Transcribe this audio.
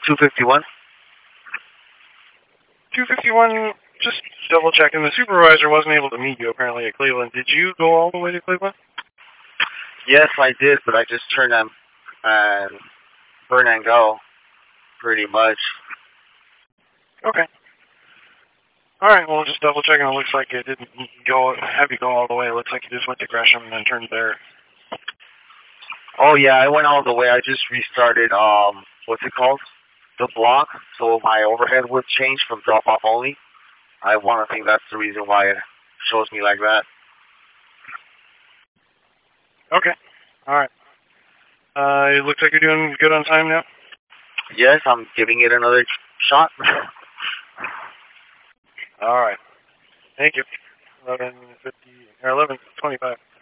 251. 251, just double checking. The supervisor wasn't able to meet you apparently at Cleveland. Did you go all the way to Cleveland? Yes, I did, but I just turned on burn and go, pretty much. Okay. Alright, well, just double checking. It looks like it didn't have you go all the way. It looks like you just went to Gresham and then turned there. Oh yeah, I went all the way. I just restarted, what's it called? The block, so my overhead would change from drop off only. I want to think that's the reason why it shows me like that. Okay. Alright. It looks like you're doing good on time now? Yes, I'm giving it another shot. Alright. Thank you. 11:50 or 11:25.